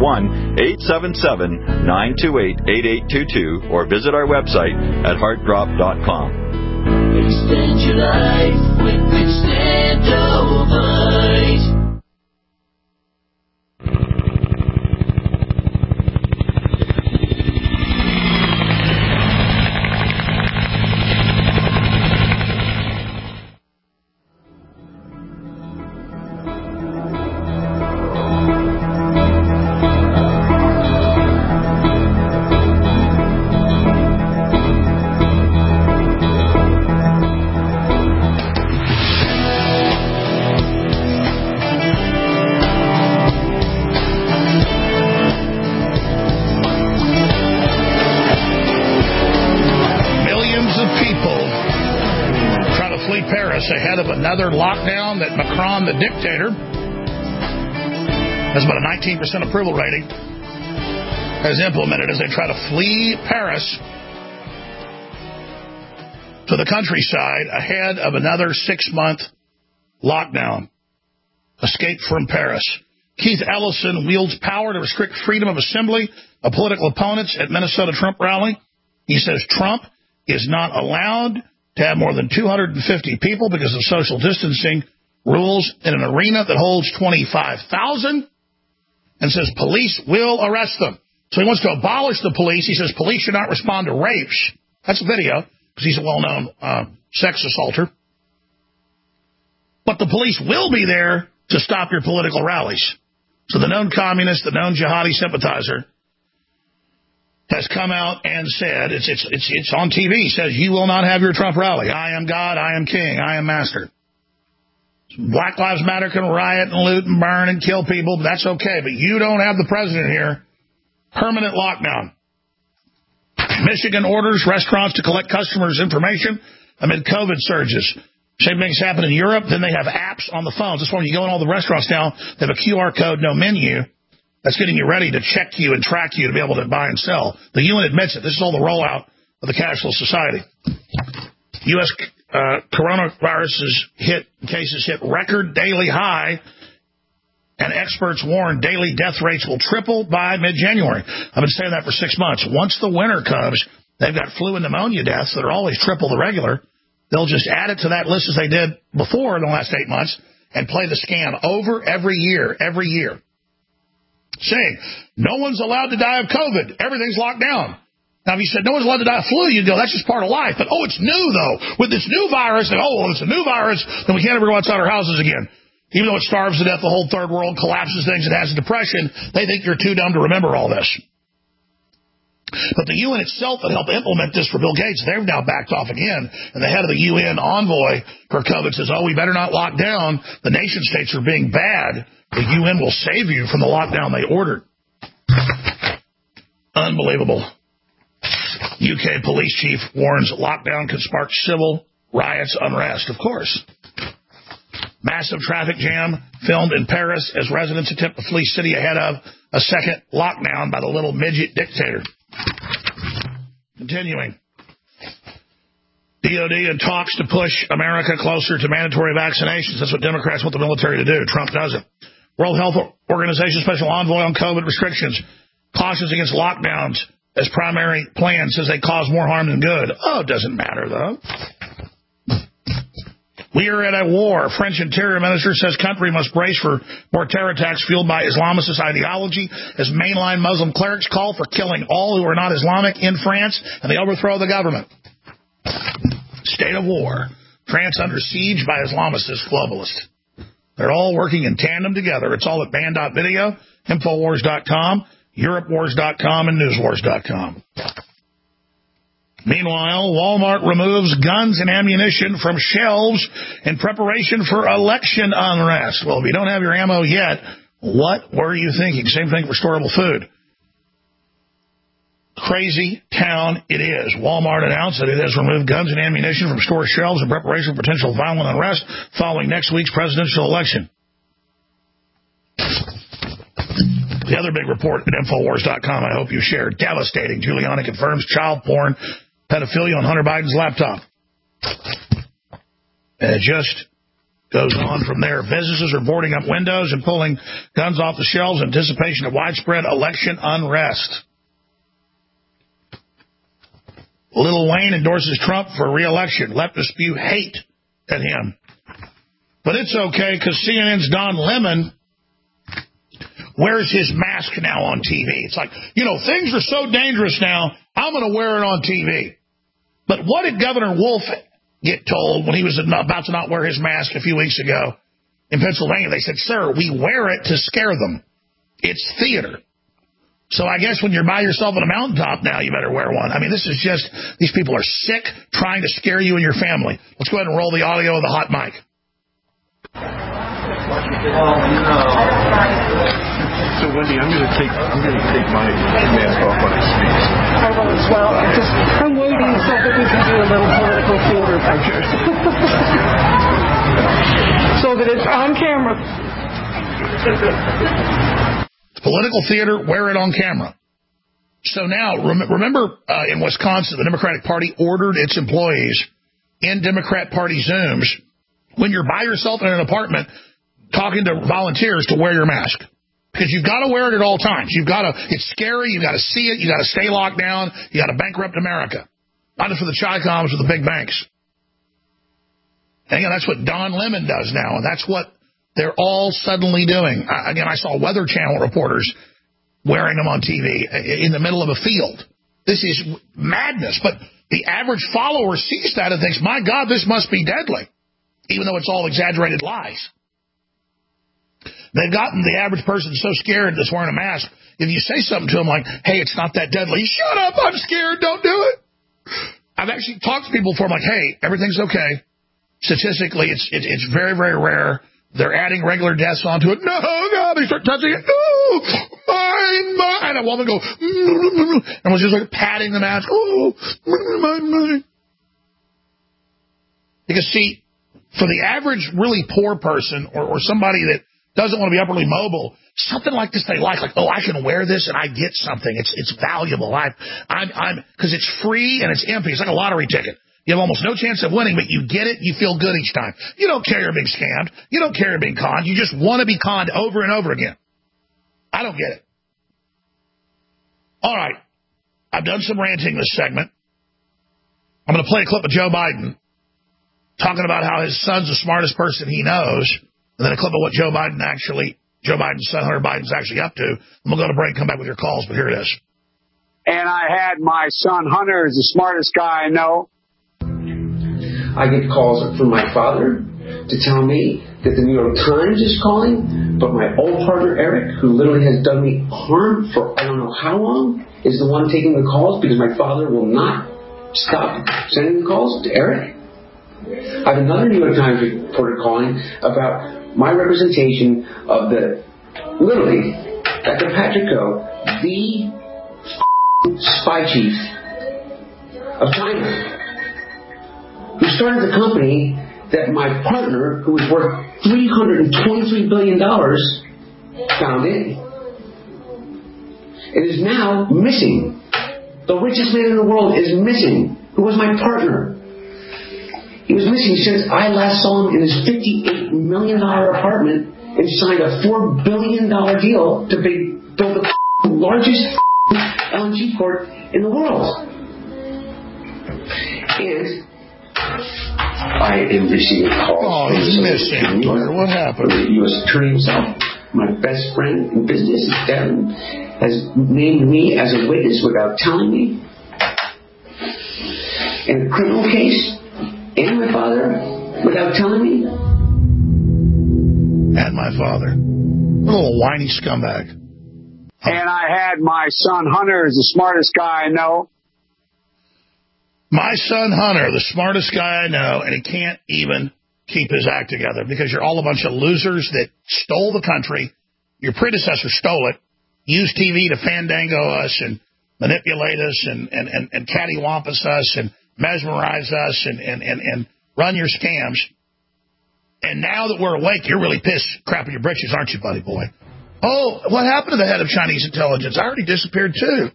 1-877-928-8822. Or visit our website at heartdrop.com. Extend your life with Extendovite. Ahead of another lockdown that Macron, the dictator, has about a 19% approval rating, has implemented as they try to flee Paris to the countryside ahead of another 6-month lockdown. Escape from Paris. Keith Ellison wields power to restrict freedom of assembly of political opponents at Minnesota Trump rally. He says Trump is not allowed to have more than 250 people because of social distancing rules in an arena that holds 25,000, and says police will arrest them. So he wants to abolish the police. He says police should not respond to rapes. That's a video, because he's a well-known sex assaulter. But the police will be there to stop your political rallies. So the known communist, the known jihadi sympathizer, has come out and said, it's on TV, he says, you will not have your Trump rally. I am God, I am king, I am master. Black Lives Matter can riot and loot and burn and kill people, but that's okay. But you don't have the president here. Permanent lockdown. Michigan orders restaurants to collect customers' information amid COVID surges. Same thing's happened in Europe. Then they have apps on the phones. That's why when you go in all the restaurants now, they have a QR code, no menu. That's getting you ready to check you and track you to be able to buy and sell. The UN admits it. This is all the rollout of the cashless society. U.S. coronavirus cases hit record daily high, and experts warn daily death rates will triple by mid-January. I've been saying that for 6 months. Once the winter comes, they've got flu and pneumonia deaths that are always triple the regular. They'll just add it to that list as they did before in the last 8 months and play the scan over every year. Saying, no one's allowed to die of COVID. Everything's locked down. Now, if you said no one's allowed to die of flu, you'd go, that's just part of life. But, it's new, though. With this new virus, it's a new virus, then we can't ever go outside our houses again. Even though it starves to death the whole third world, collapses things, and has a depression, they think you're too dumb to remember all this. But the UN itself that helped implement this for Bill Gates, they've now backed off again. And the head of the UN envoy for COVID says, we better not lock down. The nation states are being bad. The UN will save you from the lockdown they ordered. Unbelievable. UK police chief warns lockdown could spark civil riots, unrest. Of course. Massive traffic jam filmed in Paris as residents attempt to flee city ahead of a second lockdown by the little midget dictator. Continuing. DOD in talks to push America closer to mandatory vaccinations. That's what Democrats want the military to do. Trump doesn't. World Health Organization Special Envoy on COVID restrictions cautions against lockdowns as primary plan, says they cause more harm than good. It doesn't matter, though. We are at a war. French Interior Minister says country must brace for more terror attacks fueled by Islamicist ideology as mainline Muslim clerics call for killing all who are not Islamic in France and they overthrow the government. State of war. France under siege by Islamicist globalists. They're all working in tandem together. It's all at band.video, Infowars.com, EuropeWars.com, and NewsWars.com. Meanwhile, Walmart removes guns and ammunition from shelves in preparation for election unrest. Well, if you don't have your ammo yet, what were you thinking? Same thing for storable food. Crazy town it is. Walmart announced that it has removed guns and ammunition from store shelves in preparation for potential violent unrest following next week's presidential election. The other big report at Infowars.com, I hope you share, devastating. Giuliani confirms child porn, pedophilia on Hunter Biden's laptop. And it just goes on from there. Businesses are boarding up windows and pulling guns off the shelves in anticipation of widespread election unrest. Lil Wayne endorses Trump for re-election. Leftists spew hate at him. But it's okay because CNN's Don Lemon wears his mask now on TV. It's like, things are so dangerous now, I'm going to wear it on TV. But what did Governor Wolf get told when he was about to not wear his mask a few weeks ago in Pennsylvania? They said, sir, we wear it to scare them. It's theater. So I guess when you're by yourself on a mountaintop now, you better wear one. I mean, this is just, these people are sick trying to scare you and your family. Let's go ahead and roll the audio of the hot mic. So Wendy, I'm going to take my mask off when I speak. I will as well. I'm waiting so that we can do a little political theater. Okay. So that it's on camera. Political theater, wear it on camera. So now, remember in Wisconsin, the Democratic Party ordered its employees in Democrat Party Zooms, when you're by yourself in an apartment talking to volunteers, to wear your mask. Because you've got to wear it at all times. It's scary, you've got to see it, you've got to stay locked down, you got to bankrupt America. Not just for the Chi-Coms, but the big banks. And again, that's what Don Lemon does now, and that's what they're all suddenly doing. Again, I saw Weather Channel reporters wearing them on TV in the middle of a field. This is madness. But the average follower sees that and thinks, my God, this must be deadly, even though it's all exaggerated lies. They've gotten the average person so scared that's wearing a mask. If you say something to them like, hey, it's not that deadly, shut up, I'm scared, don't do it. I've actually talked to people before, I'm like, hey, everything's okay. Statistically, it's very, very rare. They're adding regular deaths onto it. No, God, they start touching it. No, mine. And a woman goes, and was just like patting the mask. Oh, mine. Because, see, for the average really poor person or somebody that doesn't want to be upwardly mobile, something like this they like, oh, I can wear this and I get something. It's valuable. Because it's free and it's empty. It's like a lottery ticket. You have almost no chance of winning, but you get it, you feel good each time. You don't care you're being scammed. You don't care you're being conned. You just want to be conned over and over again. I don't get it. All right. I've done some ranting this segment. I'm going to play a clip of Joe Biden talking about how his son's the smartest person he knows, and then a clip of what Joe Biden's son, Hunter Biden's actually up to. And we'll go to break and come back with your calls, but here it is. And I had my son Hunter is the smartest guy I know. I get calls from my father to tell me that the New York Times is calling, but my old partner Eric, who literally has done me harm for I don't know how long, is the one taking the calls because my father will not stop sending the calls to Eric. I have another New York Times reporter calling about my representation of literally, Dr. Patrick Ho, the spy chief of China, who started the company that my partner, who was worth $323 billion, founded. It is now missing. The richest man in the world is missing, who was my partner. He was missing since I last saw him in his $58 million apartment and signed a $4 billion deal to build the largest LNG port in the world. And I am receiving calls. Oh, he's missing. What happened? The U.S. Attorney himself, my best friend in business, Devin, has named me as a witness without telling me. In a criminal case, and my father, without telling me. And my father. A little whiny scumbag. And I had my son Hunter is the smartest guy I know. My son Hunter, the smartest guy I know, and he can't even keep his act together because you're all a bunch of losers that stole the country. Your predecessor stole it, used TV to fandango us and manipulate us and cattywampus us and mesmerize us and run your scams. And now that we're awake, you're really pissed crapping your britches, aren't you, buddy boy? Oh, what happened to the head of Chinese intelligence? I already disappeared, too.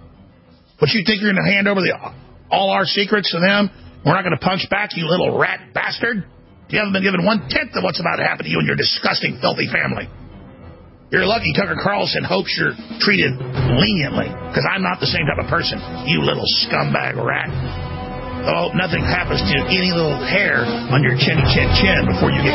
But you think you're going to hand over all our secrets to them? We're not going to punch back, you little rat bastard? You haven't been given 1/10 of what's about to happen to you and your disgusting, filthy family. You're lucky Tucker Carlson hopes you're treated leniently, because I'm not the same type of person, you little scumbag rat. Oh, nothing happens to any little hair on your chinny chin before you get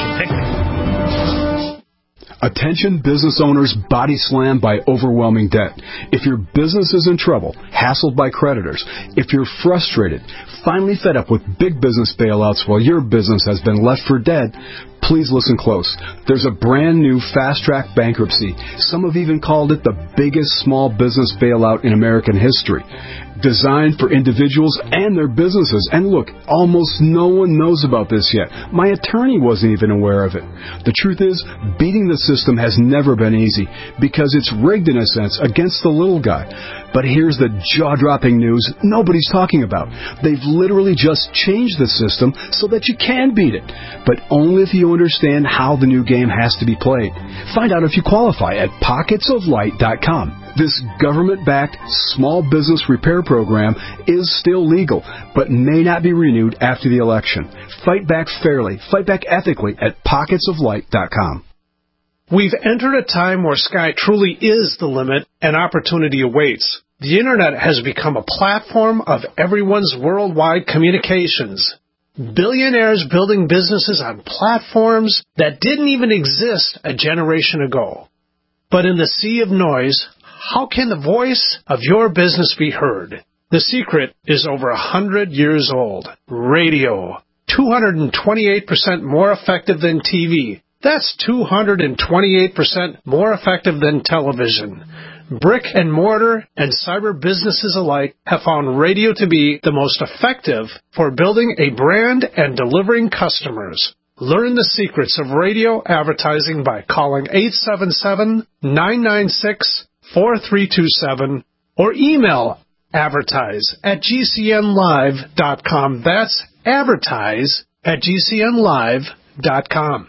convicted. Attention business owners body slammed by overwhelming debt. If your business is in trouble, hassled by creditors, if you're frustrated, finally fed up with big business bailouts while your business has been left for dead, please listen close. There's a brand new fast-track bankruptcy. Some have even called it the biggest small business bailout in American history. Designed for individuals and their businesses. And look, almost no one knows about this yet. My attorney wasn't even aware of it. The truth is, beating the system has never been easy because it's rigged in a sense against the little guy. But here's the jaw-dropping news nobody's talking about. They've literally just changed the system so that you can beat it. But only if you understand how the new game has to be played. Find out if you qualify at pocketsoflight.com. This government-backed small business repair program is still legal, but may not be renewed after the election. Fight back fairly, fight back ethically at pocketsoflight.com. We've entered a time where sky truly is the limit and opportunity awaits. The Internet has become a platform of everyone's worldwide communications. Billionaires building businesses on platforms that didn't even exist a generation ago. But in the sea of noise, how can the voice of your business be heard? The secret is over 100 years old. Radio. 228% more effective than TV. That's 228% more effective than television. Brick and mortar and cyber businesses alike have found radio to be the most effective for building a brand and delivering customers. Learn the secrets of radio advertising by calling 877-996-4327 or email advertise@gcnlive.com. That's advertise@gcnlive.com.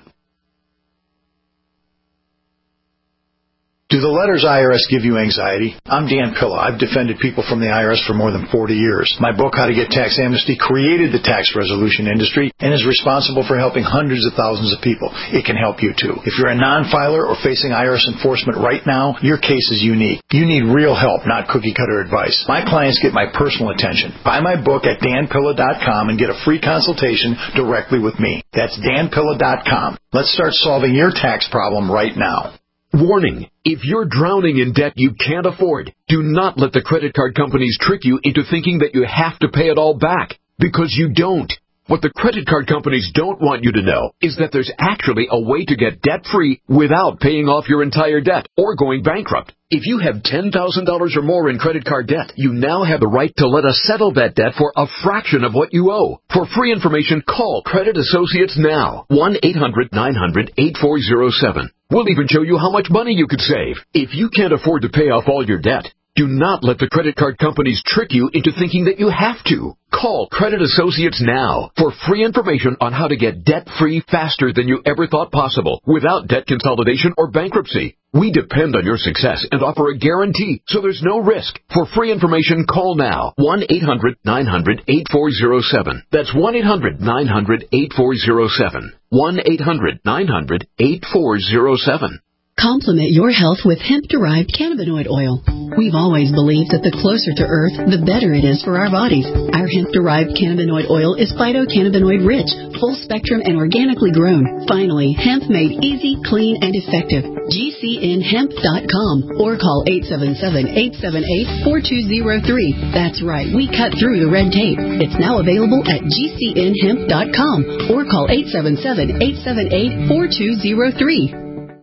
Do the letters IRS give you anxiety? I'm Dan Pilla. I've defended people from the IRS for more than 40 years. My book, How to Get Tax Amnesty, created the tax resolution industry and is responsible for helping hundreds of thousands of people. It can help you too. If you're a non-filer or facing IRS enforcement right now, your case is unique. You need real help, not cookie-cutter advice. My clients get my personal attention. Buy my book at danpilla.com and get a free consultation directly with me. That's danpilla.com. Let's start solving your tax problem right now. Warning, if you're drowning in debt you can't afford, do not let the credit card companies trick you into thinking that you have to pay it all back, because you don't. What the credit card companies don't want you to know is that there's actually a way to get debt-free without paying off your entire debt or going bankrupt. If you have $10,000 or more in credit card debt, you now have the right to let us settle that debt for a fraction of what you owe. For free information, call Credit Associates now. 1-800-900-8407. We'll even show you how much money you could save. If you can't afford to pay off all your debt, do not let the credit card companies trick you into thinking that you have to. Call Credit Associates now for free information on how to get debt-free faster than you ever thought possible without debt consolidation or bankruptcy. We depend on your success and offer a guarantee, so there's no risk. For free information, call now. 1-800-900-8407. That's 1-800-900-8407. 1-800-900-8407. Complement your health with hemp-derived cannabinoid oil. We've always believed that the closer to Earth, the better it is for our bodies. Our hemp-derived cannabinoid oil is phytocannabinoid-rich, full-spectrum, and organically grown. Finally, hemp made easy, clean, and effective. GCNhemp.com or call 877-878-4203. That's right, we cut through the red tape. It's now available at GCNhemp.com or call 877-878-4203.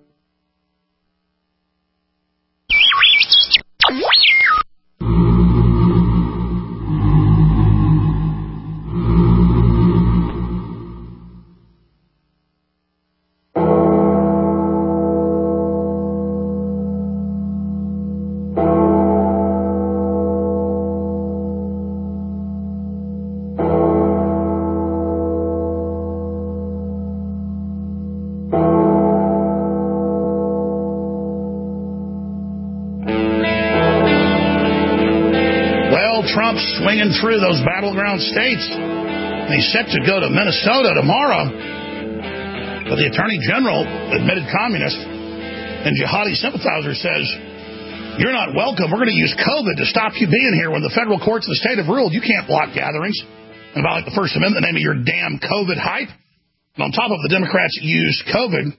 Trump's swinging through those battleground states. And he's set to go to Minnesota tomorrow. But the Attorney General, admitted communist and jihadi sympathizer, says, you're not welcome. We're going to use COVID to stop you being here. When the federal courts of the state have ruled, you can't block gatherings and violate the First Amendment in the name of your damn COVID hype. And on top of the Democrats used COVID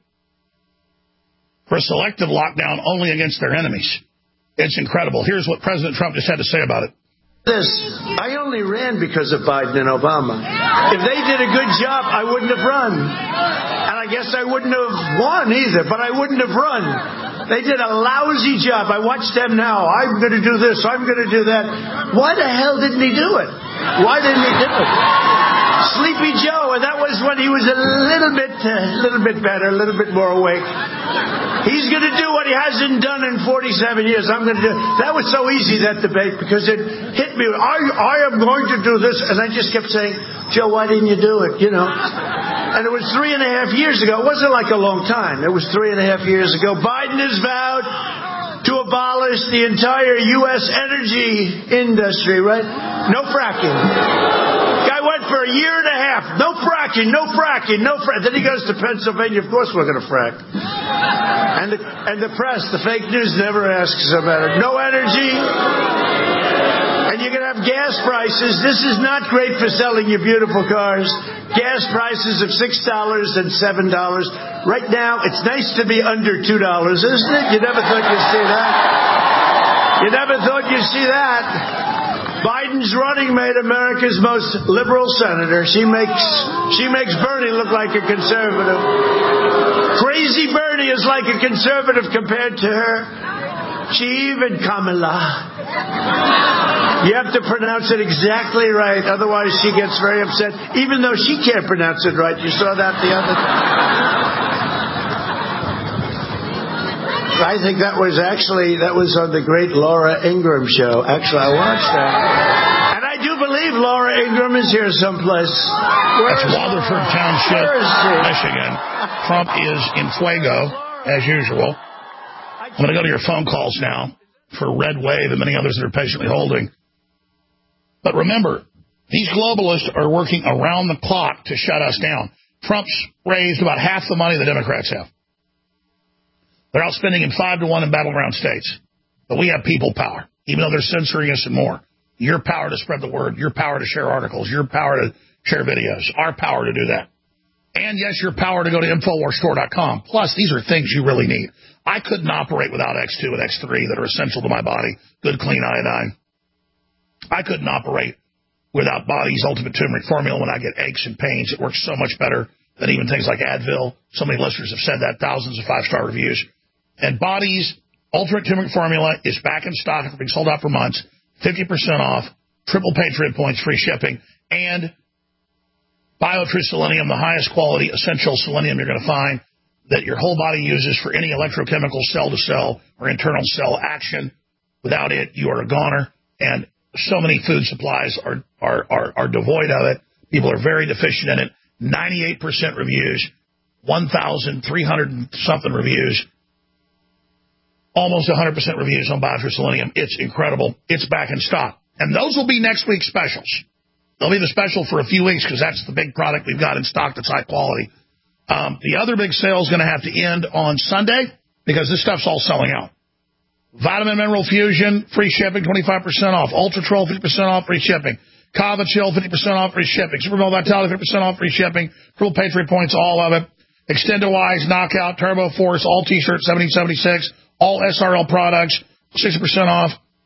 for a selective lockdown only against their enemies. It's incredible. Here's what President Trump just had to say about it. I only ran because of Biden and Obama. If they did a good job, I wouldn't have run. And I guess I wouldn't have won either, but I wouldn't have run. They did a lousy job. I watch them now. I'm going to do this. I'm going to do that. Why the hell didn't he do it? Why didn't he do it? Sleepy Joe, and that was when he was a little bit better, a little bit more awake. He's going to do what he hasn't done in 47 years. I'm going to do. That was so easy, that debate, because it hit me. I am going to do this, and I just kept saying, Joe, why didn't you do it? You know. And it was 3.5 years ago. It wasn't like a long time. It was 3.5 years ago. Biden has vowed to abolish the entire U.S. energy industry, right? No fracking. Guy went for a year and a half. No fracking, no fracking, no fracking. Then he goes to Pennsylvania. Of course we're going to frack. And the press, the fake news, never asks about it. No energy. And you're going to have gas prices. This is not great for selling your beautiful cars. Gas prices of $6 and $7. Right now, it's nice to be under $2, isn't it? You never thought you'd see that. You never thought you'd see that. Biden Biden's running mate, America's most liberal senator. She makes Bernie look like a conservative. Crazy Bernie is like a conservative compared to her. She even Kamala. You have to pronounce it exactly right, otherwise she gets very upset, even though she can't pronounce it right. You saw that the other day. I think that was on the great Laura Ingraham show. Actually, I watched that. And I do believe Laura Ingraham is here someplace. That's Waterford Township, Michigan. Trump is in fuego, as usual. I'm going to go to your phone calls now for Red Wave and many others that are patiently holding. But remember, these globalists are working around the clock to shut us down. Trump's raised about half the money the Democrats have. They're outspending him 5-1 in battleground states. But we have people power, even though they're censoring us and more. Your power to spread the word, your power to share articles, your power to share videos, our power to do that. And, yes, your power to go to InfoWarsStore.com. Plus, these are things you really need. I couldn't operate without X2 and X3 that are essential to my body. Good, clean iodine. I couldn't operate without Body's Ultimate Turmeric Formula when I get aches and pains. It works so much better than even things like Advil. So many listeners have said that, thousands of 5-star reviews. And Body's Ultimate Turmeric Formula is back in stock after being sold out for months. 50% off, triple Patriot points, free shipping, and BioTrue Selenium, the highest quality essential selenium you're going to find that your whole body uses for any electrochemical cell-to-cell or internal cell action. Without it, you are a goner. And so many food supplies are devoid of it. People are very deficient in it. 98% reviews, 1,300 and something reviews. Almost 100% reviews on BioTrue Selenium. It's incredible. It's back in stock. And those will be next week's specials. They'll be the special for a few weeks because that's the big product we've got in stock that's high quality. The other big sale is going to have to end on Sunday because this stuff's all selling out. Vitamin Mineral Fusion, free shipping, 25% off. Ultratrol, 50% off, free shipping. Kava Chill, 50% off, free shipping. Supermel Vitality, 50% off, free shipping. Triple Patriot points, all of it. Extendo-Wise, Knockout, Turbo Force, all T-shirts, 1776. All SRL products, 60% off.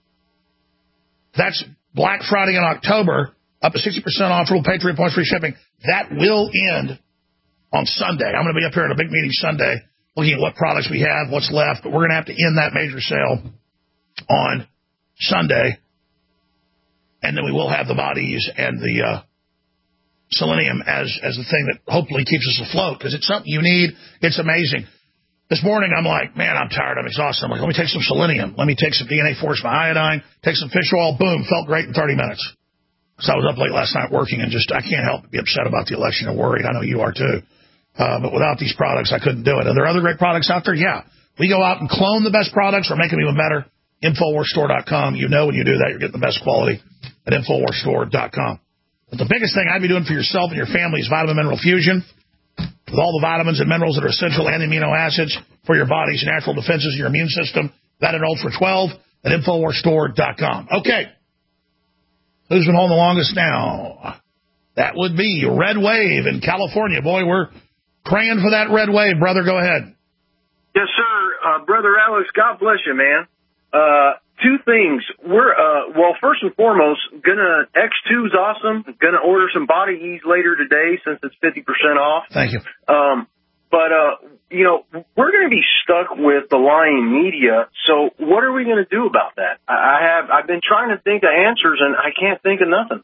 That's Black Friday in October, up to 60% off, Triple Patriot points, free shipping. That will end on Sunday. I'm going to be up here at a big meeting Sunday looking at what products we have, what's left, but we're going to have to end that major sale on Sunday. And then we will have the Bodies and the Selenium as the thing that hopefully keeps us afloat because it's something you need. It's amazing. This morning, I'm like, man, I'm tired. I'm exhausted. I'm like, let me take some selenium. Let me take some DNA Force by iodine, take some fish oil. Boom, felt great in 30 minutes. So I was up late last night working and I can't help but be upset about the election and worried. I know you are too. But without these products, I couldn't do it. Are there other great products out there? Yeah. We go out and clone the best products or make them even better. InfoWarsStore.com. You know when you do that, you're getting the best quality at InfoWarsStore.com. But the biggest thing I'd be doing for yourself and your family is Vitamin Mineral Fusion. With all the vitamins and minerals that are essential and amino acids for your body's natural defenses and your immune system. That at Ultra 12 at InfoWarsStore.com. Okay. Who's been home the longest now? That would be Red Wave in California. Boy, we're praying for that red wave, brother. Go ahead. Yes, sir. Brother Alex, God bless you, man. Two things. Well, first and foremost, X2's awesome. Gonna order some Body Ease later today since it's 50% off. Thank you. But we're going to be stuck with the lying media. So what are we going to do about that? I've been trying to think of answers and I can't think of nothing.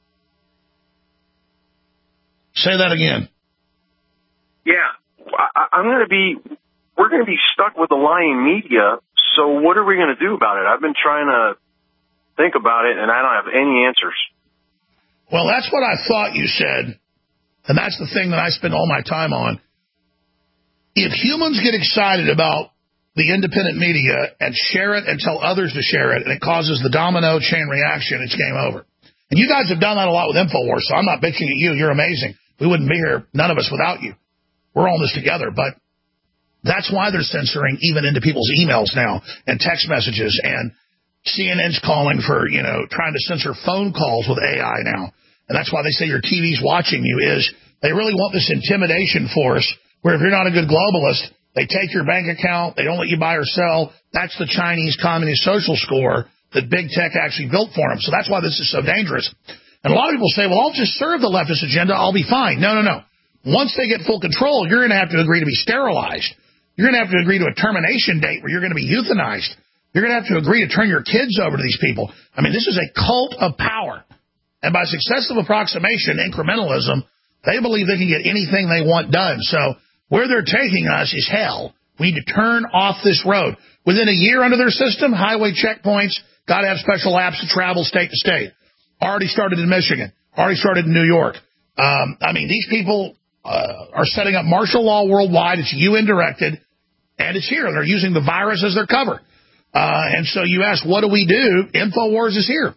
Say that again. Yeah, we're going to be stuck with the lying media. So what are we going to do about it? I've been trying to think about it, and I don't have any answers. Well, that's what I thought you said, and that's the thing that I spend all my time on. If humans get excited about the independent media and share it and tell others to share it, and it causes the domino chain reaction, it's game over. And you guys have done that a lot with InfoWars, so I'm not bitching at you. You're amazing. We wouldn't be here, none of us, without you. We're all in this together, but that's why they're censoring even into people's emails now and text messages, and CNN's calling for, trying to censor phone calls with AI now. And that's why they say your TV's watching you is they really want this intimidation force where if you're not a good globalist, they take your bank account, they don't let you buy or sell. That's the Chinese Communist Social Score that big tech actually built for them. So that's why this is so dangerous. And a lot of people say, well, I'll just serve the leftist agenda. I'll be fine. No. Once they get full control, you're going to have to agree to be sterilized. You're going to have to agree to a termination date where you're going to be euthanized. You're going to have to agree to turn your kids over to these people. I mean, this is a cult of power. And by successive approximation, incrementalism, they believe they can get anything they want done. So where they're taking us is hell. We need to turn off this road. Within a year under their system, highway checkpoints, got to have special apps to travel state to state. Already started in Michigan. Already started in New York. I mean, these people are setting up martial law worldwide. It's UN-directed, and it's here. They're using the virus as their cover. And so you ask, what do we do? InfoWars is here.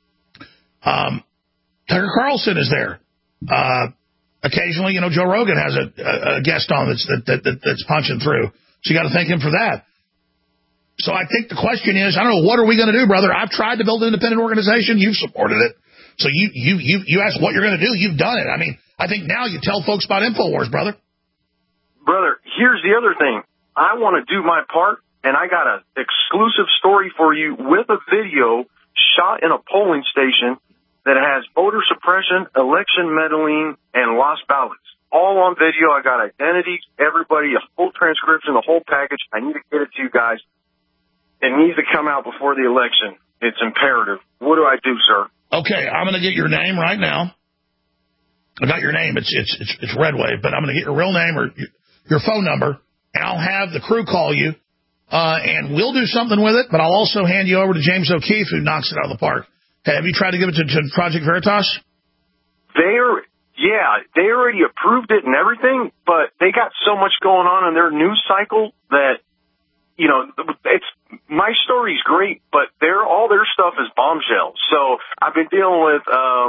Tucker Carlson is there. Occasionally, Joe Rogan has a guest on that's punching through. So you got to thank him for that. So I think the question is, I don't know, what are we going to do, brother? I've tried to build an independent organization. You've supported it. So you ask what you're going to do. You've done it. I mean, I think now you tell folks about InfoWars, brother. Brother, here's the other thing. I want to do my part, and I got an exclusive story for you with a video shot in a polling station that has voter suppression, election meddling, and lost ballots. All on video. I got identities, everybody, a full transcription, the whole package. I need to get it to you guys. It needs to come out before the election. It's imperative. What do I do, sir? Okay, I'm going to get your name right now. I got your name. It's Red Wave, but I'm going to get your real name or your phone number, and I'll have the crew call you, and we'll do something with it, but I'll also hand you over to James O'Keefe, who knocks it out of the park. Hey, have you tried to give it to Project Veritas? They already approved it and everything, but they got so much going on in their news cycle that, it's my story's great, but all their stuff is bombshells. So I've been dealing with,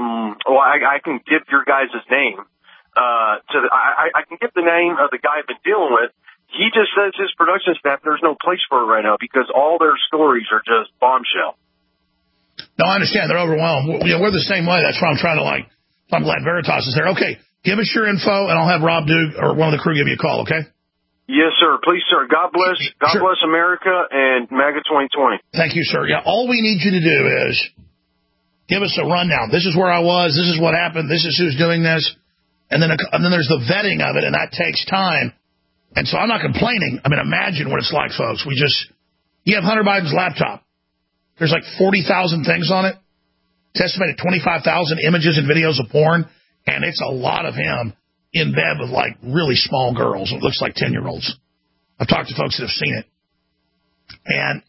I can give your guys' name. I can get the name of the guy I've been dealing with. He just says his production staff, there's no place for it right now because all their stories are just bombshell. No, I understand. They're overwhelmed. We're the same way. That's why I'm trying to I'm glad Veritas is there. Okay, give us your info, and I'll have Rob Duke or one of the crew give you a call, okay? Yes, sir. Please, sir. God bless. God bless America and MAGA 2020. Thank you, sir. Yeah, all we need you to do is give us a rundown. This is where I was. This is what happened. This is who's doing this. And then there's the vetting of it, and that takes time. And so I'm not complaining. I mean, imagine what it's like, folks. You have Hunter Biden's laptop. There's like 40,000 things on it. It's estimated 25,000 images and videos of porn, and it's a lot of him in bed with really small girls. It looks like 10-year-olds. I've talked to folks that have seen it. And,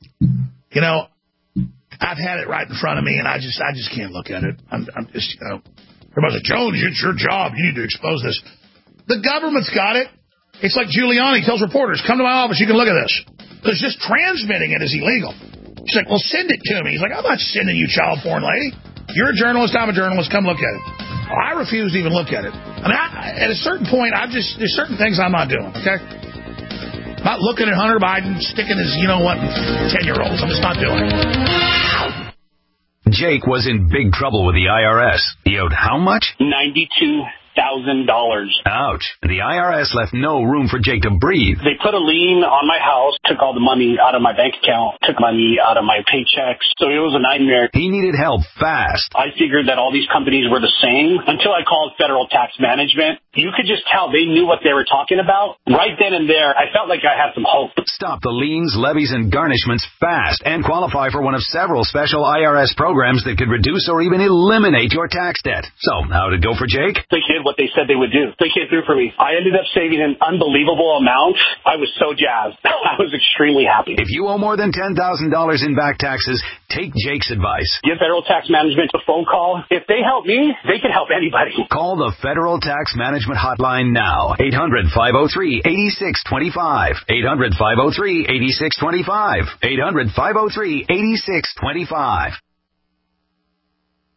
I've had it right in front of me, and I just can't look at it. I'm just, everybody's like, Jones, it's your job. You need to expose this. The government's got it. It's like Giuliani tells reporters, come to my office, you can look at this. Because just transmitting it is illegal. She's like, well, send it to me. He's like, I'm not sending you child porn, lady. You're a journalist, I'm a journalist, come look at it. Well, I refuse to even look at it. I mean, at a certain point, there's certain things I'm not doing, okay? I'm not looking at Hunter Biden sticking his, 10-year-olds. I'm just not doing it. Jake was in big trouble with the IRS. He owed how much? $92,000. Ouch. The IRS left no room for Jake to breathe. They put a lien on my house, took all the money out of my bank account, took money out of my paychecks. So it was a nightmare. He needed help fast. I figured that all these companies were the same until I called Federal Tax Management. You could just tell they knew what they were talking about. Right then and there, I felt like I had some hope. Stop the liens, levies, and garnishments fast and qualify for one of several special IRS programs that could reduce or even eliminate your tax debt. So, how did it go for Jake? They did what they said they would do. They came through for me. I ended up saving an unbelievable amount. I was so jazzed. I was extremely happy. If you owe more than $10,000 in back taxes, take Jake's advice. Give Federal Tax Management a phone call. If they help me, they can help anybody. Call the Federal Tax Management Hotline now. 800-503-8625. 800-503-8625. 800-503-8625.